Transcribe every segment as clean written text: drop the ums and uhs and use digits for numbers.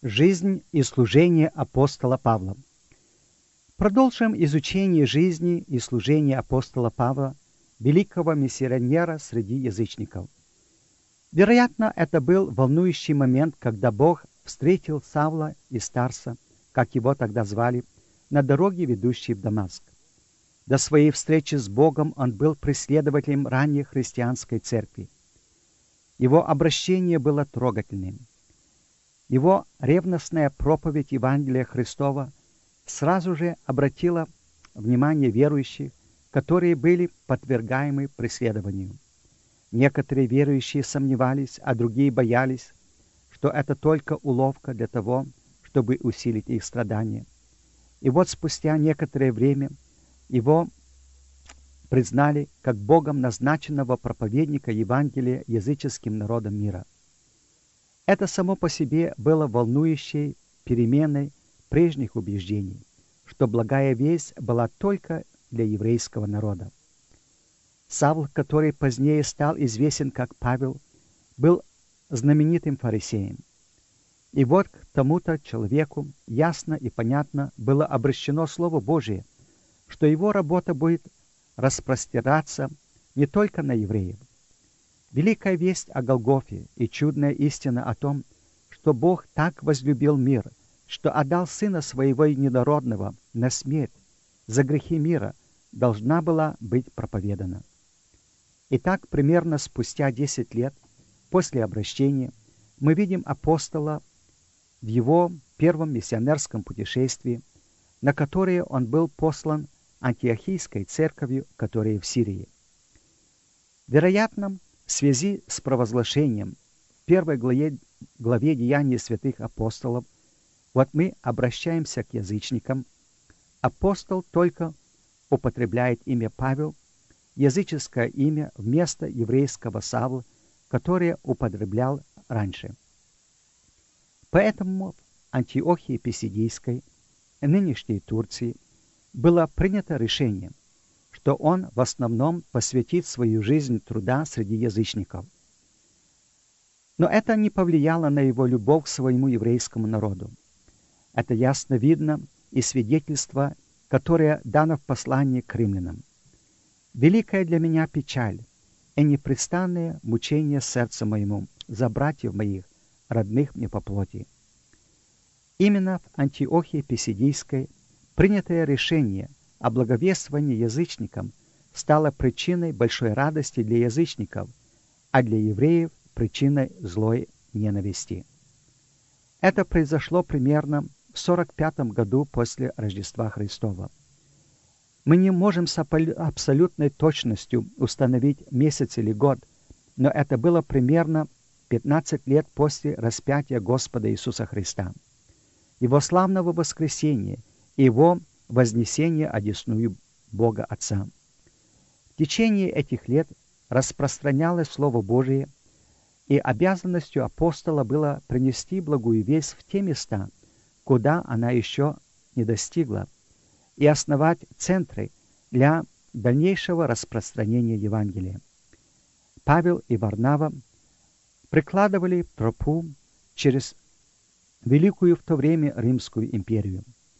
Жизнь и служение апостола Павла. Продолжим изучение жизни и служения апостола Павла, великого миссионера среди язычников. Вероятно, это был волнующий момент, когда Бог встретил Савла и Тарса, как его тогда звали, на дороге, ведущей в Дамаск. До своей встречи с Богом он был преследователем ранней христианской церкви. Его обращение было трогательным. Его ревностная проповедь Евангелия Христова сразу же обратила внимание верующих, которые были подвергаемы преследованию. Некоторые верующие сомневались, а другие боялись, что это только уловка для того, чтобы усилить их страдания. И вот спустя некоторое время его признали как Богом назначенного проповедника Евангелия языческим народам мира. Это само по себе было волнующей переменой прежних убеждений, что благая весть была только для еврейского народа. Савл, который позднее стал известен как Павел, был знаменитым фарисеем. И вот к тому-то человеку ясно и понятно было обращено Слово Божие, что его работа будет распростираться не только на евреев. Великая весть о Голгофе и чудная истина о том, что Бог так возлюбил мир, что отдал Сына Своего Единородного на смерть за грехи мира, должна была быть проповедана. Итак, примерно спустя 10 лет после обращения мы видим апостола в его первом миссионерском путешествии, на которое он был послан Антиохийской церковью, которая в Сирии. Вероятно, в связи с провозглашением в первой главе Деяний святых апостолов, вот мы обращаемся к язычникам, апостол только употребляет имя Павел, языческое имя вместо еврейского Савла, которое употреблял раньше. Поэтому в Антиохии Писидийской, нынешней Турции, было принято решение, что он в основном посвятит свою жизнь труда среди язычников. Но это не повлияло на его любовь к своему еврейскому народу. Это ясно видно из свидетельства, которое дано в послании к римлянам. «Великая для меня печаль и непрестанное мучение сердца моему за братьев моих, родных мне по плоти». Именно в Антиохии Писидийской принятое решение о благовествовании язычникам стало причиной большой радости для язычников, а для евреев – причиной злой ненависти. Это произошло примерно в 45 году после Рождества Христова. Мы не можем с абсолютной точностью установить месяц или год, но это было примерно 15 лет после распятия Господа Иисуса Христа, Его славного воскресения и Его вознесения одесную Бога Отца. В течение этих лет распространялось Слово Божие, и обязанностью апостола было принести благую весть в те места, куда она еще не достигла, и основать центры для дальнейшего распространения Евангелия. Павел и Варнава прикладывали тропу через великую в то время Римскую империю.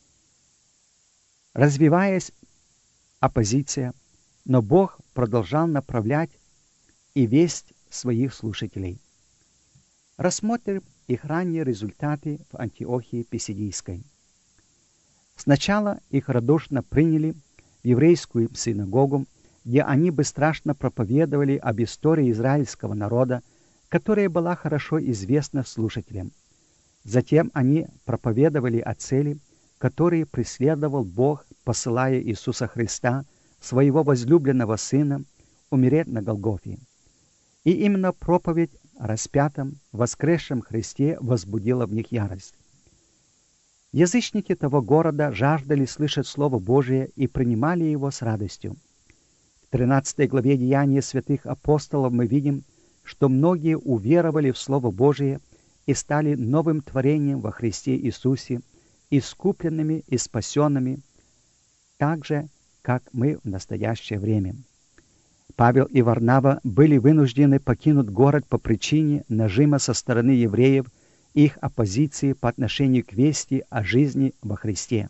Развиваясь оппозиция, но Бог продолжал направлять и весть своих слушателей. Рассмотрим их ранние результаты в Антиохии Писидийской. Сначала их радушно приняли в еврейскую синагогу, где они бесстрашно проповедовали об истории израильского народа, которая была хорошо известна слушателям. Затем они проповедовали о цели, которую преследовал Бог, посылая Иисуса Христа, своего возлюбленного Сына, умереть на Голгофе. И именно проповедь о распятом, воскресшем Христе возбудила в них ярость. Язычники того города жаждали слышать Слово Божие и принимали его с радостью. В 13 главе Деяния святых апостолов мы видим, что многие уверовали в Слово Божие и стали новым творением во Христе Иисусе, искупленными и спасенными, так же, как мы в настоящее время. Павел и Варнава были вынуждены покинуть город по причине нажима со стороны евреев их оппозиции по отношению к вести о жизни во Христе.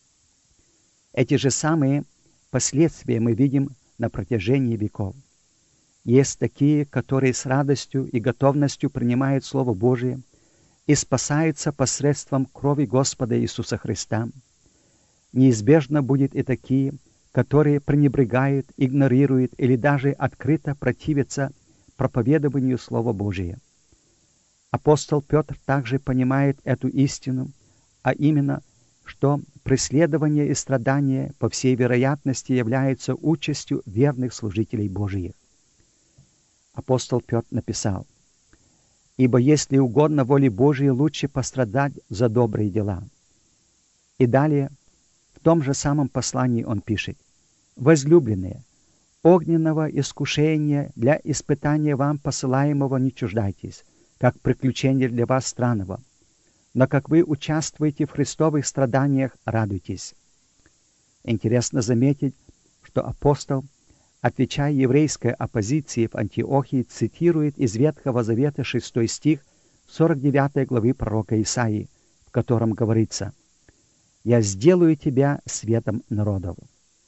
Эти же самые последствия мы видим на протяжении веков. Есть такие, которые с радостью и готовностью принимают Слово Божие и спасаются посредством крови Господа Иисуса Христа. Неизбежно будет и такие, которые пренебрегают, игнорируют или даже открыто противятся проповедованию Слова Божия. Апостол Петр также понимает эту истину, а именно, что преследование и страдания по всей вероятности являются участью верных служителей Божиих. Апостол Петр написал: «Ибо если угодно воле Божией, лучше пострадать за добрые дела». И далее, в том же самом послании он пишет: «Возлюбленные, огненного искушения для испытания вам посылаемого не чуждайтесь, как приключение для вас странного, но как вы участвуете в христовых страданиях, радуйтесь». Интересно заметить, что апостол, отвечая еврейской оппозиции в Антиохии, цитирует из Ветхого Завета 6 стих 49 главы пророка Исаии, в котором говорится: «Я сделаю тебя светом народов».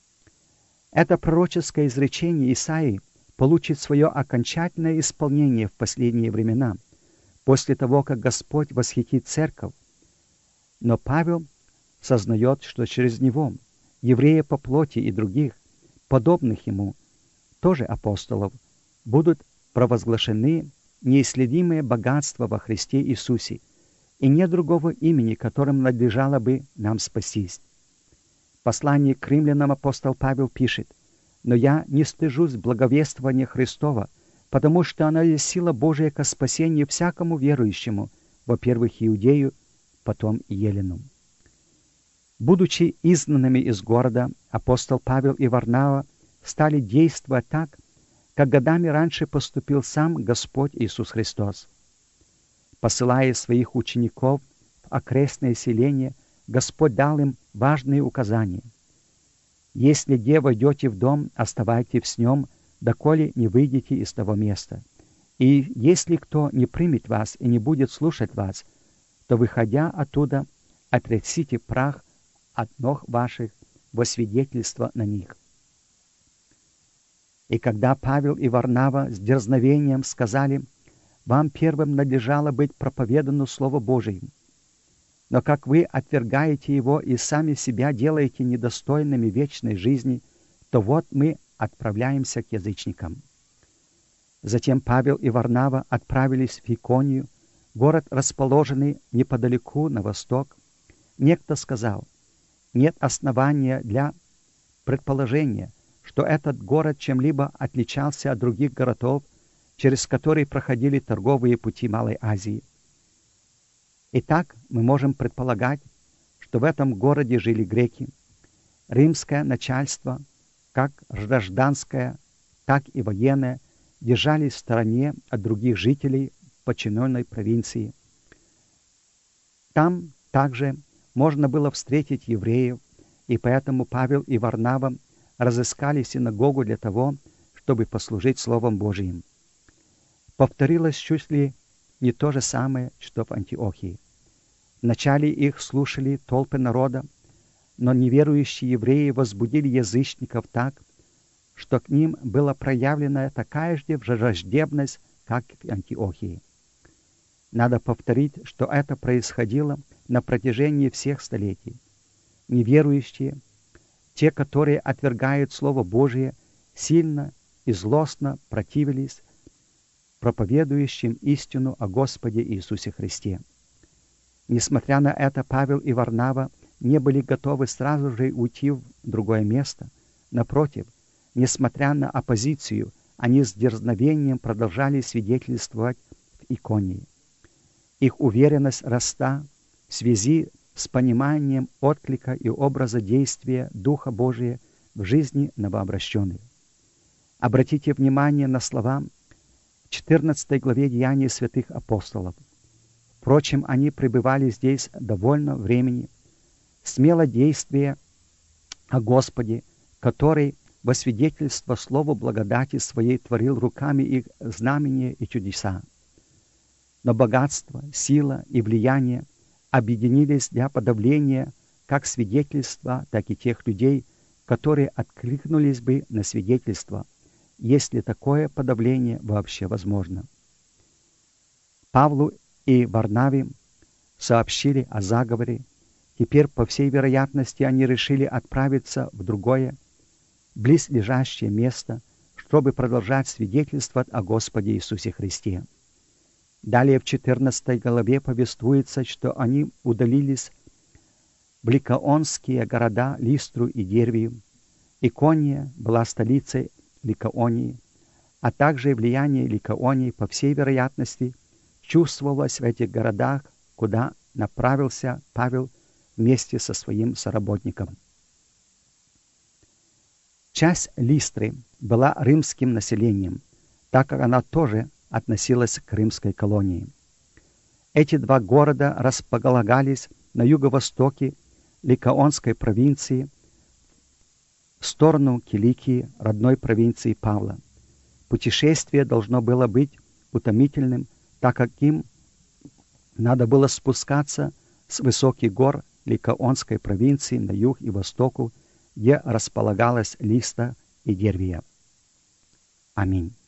Это пророческое изречение Исаии получит свое окончательное исполнение в последние времена, после того, как Господь восхитит церковь. Но Павел сознает, что через него, евреи по плоти и других, подобных ему, тоже апостолов, будут провозглашены неисследимые богатства во Христе Иисусе, и нет другого имени, которым надлежало бы нам спастись. В послании к римлянам апостол Павел пишет: «Но я не стыжусь благовествования Христова, потому что оно есть сила Божия ко спасению всякому верующему, во-первых, иудею, потом и елену». Будучи изгнанными из города, апостол Павел и Варнава стали действовать так, как годами раньше поступил сам Господь Иисус Христос. Посылая своих учеников в окрестные селения, Господь дал им важные указания. «Если где войдете в дом, оставайтесь в нем, доколе не выйдете из того места. И если кто не примет вас и не будет слушать вас, то, выходя оттуда, отрясите прах от ног ваших во свидетельство на них». И когда Павел и Варнава с дерзновением сказали: «Вам первым надлежало быть проповедано Слово Божие, но как вы отвергаете его и сами себя делаете недостойными вечной жизни, то вот мы отправляемся к язычникам». Затем Павел и Варнава отправились в Иконию, город, расположенный неподалеку на восток. Некто сказал: «Нет основания для предположения, что этот город чем-либо отличался от других городов, через которые проходили торговые пути Малой Азии. Итак, мы можем предполагать, что в этом городе жили греки. Римское начальство, как гражданское, так и военное, держались в стороне от других жителей подчиненной провинции. Там также можно было встретить евреев, и поэтому Павел и Варнава разыскали синагогу для того, чтобы послужить Словом Божиим. Повторилось чуть ли не то же самое, что в Антиохии. Вначале их слушали толпы народа, но неверующие евреи возбудили язычников так, что к ним была проявлена такая же враждебность, как в Антиохии. Надо повторить, что это происходило на протяжении всех столетий. Неверующие, те, которые отвергают Слово Божие, сильно и злостно противились проповедующим истину о Господе Иисусе Христе. Несмотря на это, Павел и Варнава не были готовы сразу же уйти в другое место. Напротив, несмотря на оппозицию, они с дерзновением продолжали свидетельствовать в Иконии. Их уверенность росла в связи с пониманием отклика и образа действия Духа Божия в жизни новообращенных. Обратите внимание на слова в 14 главе Деяний святых апостолов. Впрочем, они пребывали здесь довольно времени, смело действуя о Господе, который во свидетельство Слову благодати Своей творил руками их знамения и чудеса. но богатство, сила и влияние объединились для подавления как свидетельства, так и тех людей, которые откликнулись бы на свидетельство, если такое подавление вообще возможно. Павлу и Варнаве сообщили о заговоре. Теперь, по всей вероятности, они решили отправиться в другое, близлежащее место, чтобы продолжать свидетельствовать о Господе Иисусе Христе. Далее в 14 главе повествуется, что они удалились в ликаонские города Листру и Дервию. Икония была столицей Ликаонии, а также влияние Ликаонии, по всей вероятности, чувствовалось в этих городах, куда направился Павел вместе со своим соработником. Часть Листры была римским населением, так как она тоже относилась к римской колонии. Эти два города располагались на юго-востоке Ликаонской провинции, в сторону Киликии, родной провинции Павла. Путешествие должно было быть утомительным, так как им надо было спускаться с высоких гор Ликаонской провинции на юг и востоку, где располагалась Листра и Дервия. Аминь.